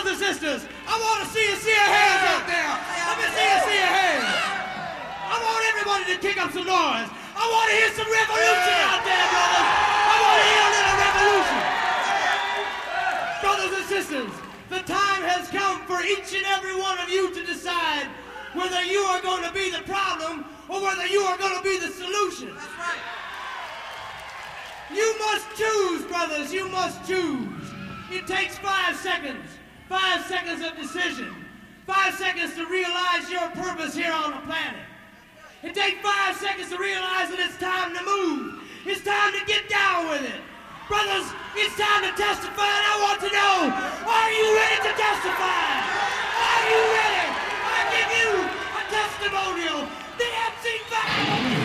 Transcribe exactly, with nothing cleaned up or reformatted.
Brothers and sisters, I want to see you see your hands out there. Let me see you see your hands. I want everybody to kick up some noise. I want to hear some revolution out there, brothers. I want to hear a little revolution. Brothers and sisters, the time has come for each and every one of you to decide whether you are going to be the problem or whether you are going to be the solution. That's right. You must choose, brothers. You must choose. It takes five seconds. Five seconds of decision. Five seconds to realize your purpose here on the planet. It takes five seconds to realize that it's time to move. It's time to get down with it. Brothers, it's time to testify, and I want to know, are you ready to testify? Are you ready? I give you a testimonial. The M C five.